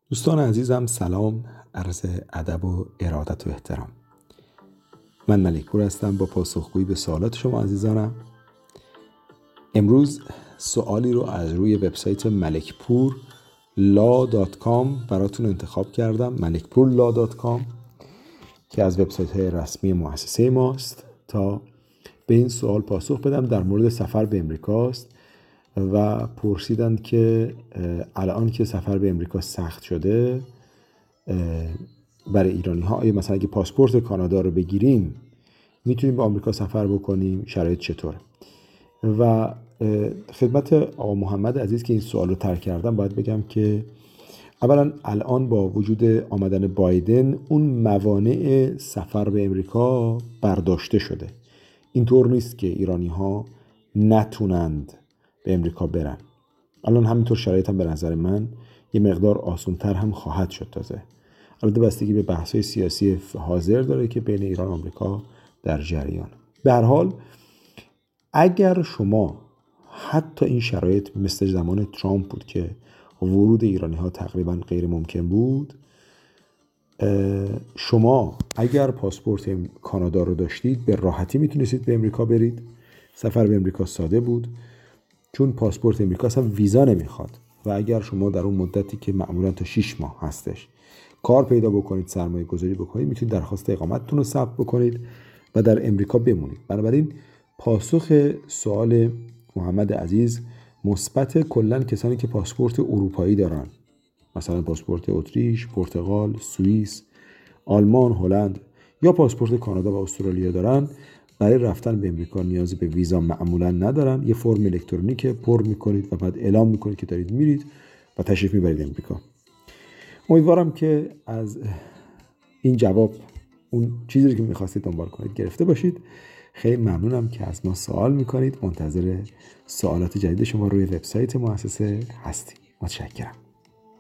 دوستان عزیزم سلام، عرض ادب و ارادت و احترام. من ملک پور هستم با پاسخگویی به سوالات شما عزیزانم. امروز سوالی رو از روی وبسایت ملکپورلا.com براتون انتخاب کردم، ملکپورلا.com که از وبسایت های رسمی مؤسسه ماست، تا به این سوال پاسخ بدم. در مورد سفر به امریکاست و پرسیدن که الان که سفر به امریکا سخت شده برای ایرانی ها، آیا مثلا اگه پاسپورت کانادا رو بگیریم میتونیم به آمریکا سفر بکنیم؟ شرایط چطوره؟ و خدمت آقا محمد عزیز که این سوال رو طرح کردم باید بگم که اولا الان با وجود آمدن بایدن اون موانع سفر به امریکا برداشته شده. اینطور نیست که ایرانی ها نتونند به امریکا برن. الان همینطور شرایط هم به نظر من یه مقدار آسان‌تر هم خواهد شد. تازه البته بستگی به بحث‌های سیاسی حاضر داره که بین ایران و آمریکا در جریان. به هر حال اگر شما حتی این شرایط مثل زمان ترامپ بود که ورود ایرانی ها تقریبا غیر ممکن بود، شما اگر پاسپورت کانادا رو داشتید به راحتی میتونستید به امریکا برید. سفر به امریکا ساده بود چون پاسپورت امریکا اصلا ویزا نمیخواد و اگر شما در اون مدتی که معمولا تا 6 ماه هستش کار پیدا بکنید، سرمایه گذاری بکنید، میتونید درخواست اقامتتون رو ثبت بکنید و در امریکا بمونید. بنابراین پاسخ سوال محمد عزیز مثبت. کلا کسانی که پاسپورت اروپایی دارن، مثلا پاسپورت اتریش، پرتغال، سوئیس، آلمان، هلند یا پاسپورت کانادا و استرالیا دارن، برای رفتن به امریکا نیازی به ویزا معمولا ندارن. یه فرم الکترونیک پر میکنید و بعد اعلام میکنید که دارید میرید و تشریف میبرید امریکا. امیدوارم که از این جواب اون چیزی که میخواستید دنبال کنید گرفته باشید. خیلی ممنونم که از ما سوال میکنید. منتظر سوالات جدید شما روی وبسایت مؤسسه هستیم. متشکرم.